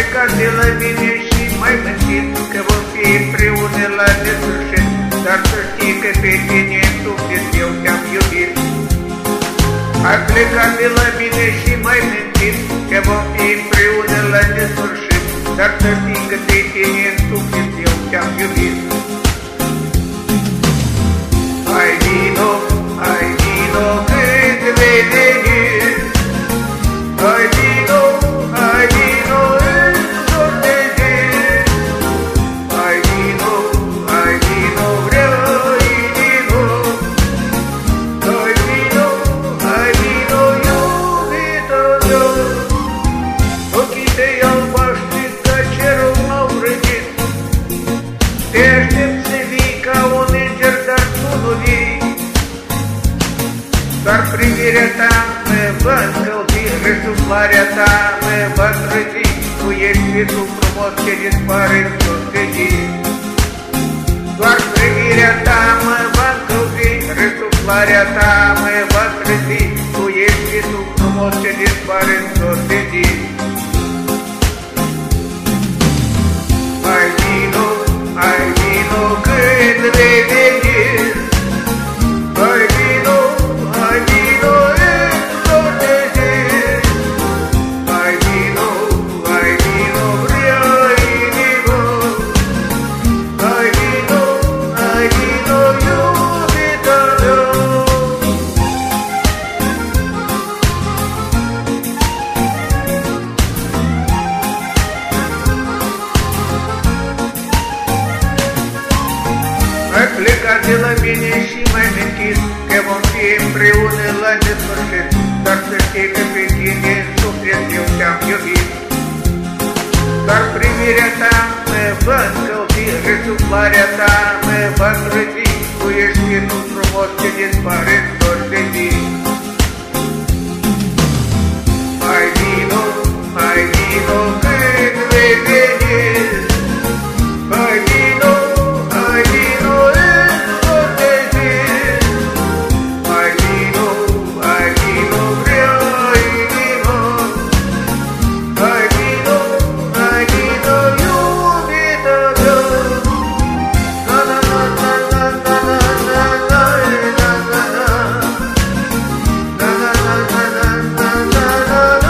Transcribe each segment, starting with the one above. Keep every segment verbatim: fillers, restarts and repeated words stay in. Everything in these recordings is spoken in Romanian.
plecat de la mine și m-ai mântit că vom fi împreună la nesfârșit, dar să știi că pe tine în suflet eu te-am iubit. Ai plecat de la mine și m-ai mântit că vom fi împreună la nesfârșit, dar să știi că pe tine în suflet eu te-am iubit. Hai vino, hai vino când vei veni, hai vino, hai vino în zor de zi, hai vino, hai vino vreau inimo, hai vino, hai vino iubito meu. Ochii tăi albaștri ca cerul m-au răgit, te aștept să vii ca un înger, dar tu nu vii. Dar privirea ta mă va încălzi, răsuflarea ta mă va trăzi, tu ești visul frumos ce dispare într-o zi. Doar privirea ta mă va încălzi, răsuflarea ta mă va trăzi, tu ești visul frumos ce dispare într-o zi. Hai vino, hai vino când vei veni, hai vino, hai vino în zor de zi, hai vino, hai vino vreau inimo, hai vino, hai vino iubita mea. Ai plecat de la mine și m-ai mentit că vom fi împreună la nesfârșit, dar să știi că pe tine în suflet eu te-am iubit. Dar privirea ta mă va încălzi, răsuflarea ta mă va trăzi, tu ești visul frumos ce dispare într-o zi. Hai vino, hai vino când vei veni, hai vino, hai vino în zor de zi, hai vino, hai vino vreau inimo, hai vino, hai vino iubita mea. Na na na na na na na na na na na, na na na na na na na na na.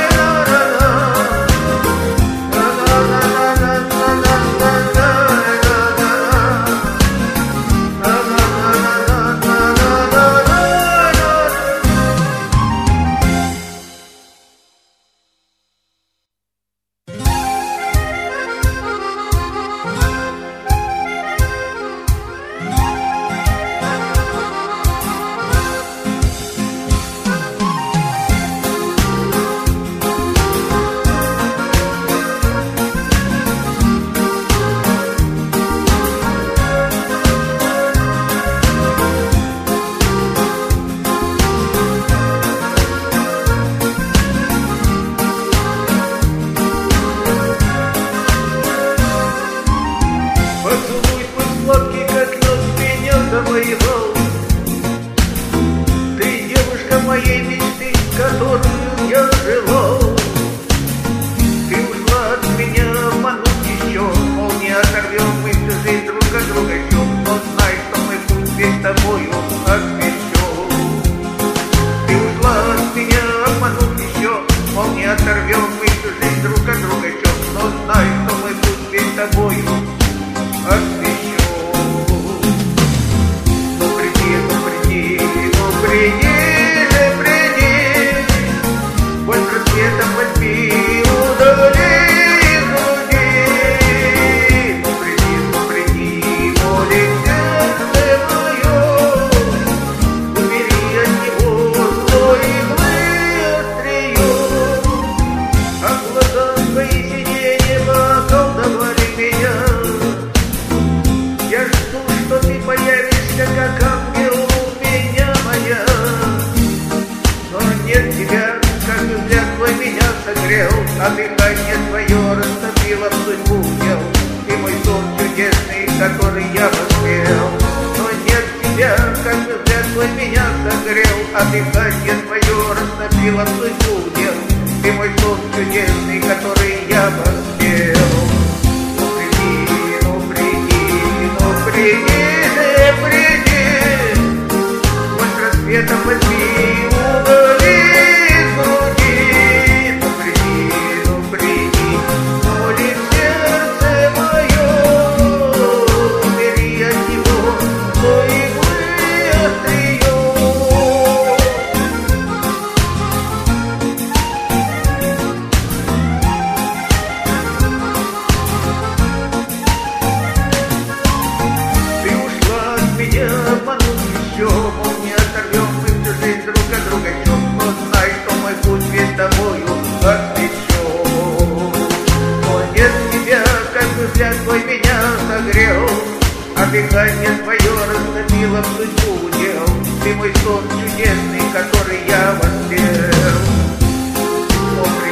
Поцелуй твой сладкий, как нос, меня завоевал. Ты девушка моей мечты, которую я желал. Ты ушла от меня, обманув еще, мол, не оторвем мы всю жизнь друг от друга еще, но знай, что мы путь весь с тобою освящен. Ты ушла от меня, обманув еще, мол, не оторвем мы всю жизнь друг от друга еще, но знай, что мы путь весь с тобою освящен. Ну приди, ну приди, ну приди же, приди, больше света возьми, удали из груди. Ну приди, ну приди, молит сердце мое, убери от него зло иглы острие, а глаза твои синее небо околдовали меня. Я жду, что ты появишься, как ангел у меня моя. Но нет тебя, как взгляд твой меня согрел, а дыхание твое растопило в судьбу дел. Ты мой сон чудесный, который я воспел. Но нет тебя, как взгляд твой меня согрел, а дыхание твое растопило в судьбу дел. ты мой сон чудесный, который я воспел. Ну приди, ну приди, ну приди, приди, сквозь рассветом возьми уголи из груди. Ну приди, ну приди, молит сердце мое, убери от него то иглы острие. Мол, не оторвем мы всю жизнь друг от друга чём, но знай, что мой путь весь тобою освещен. Но нет тебя, как бы взгляд твой меня согрел, а дыхание твое растопило в судьбу удел. Ты мой сон чудесный, который я воспел.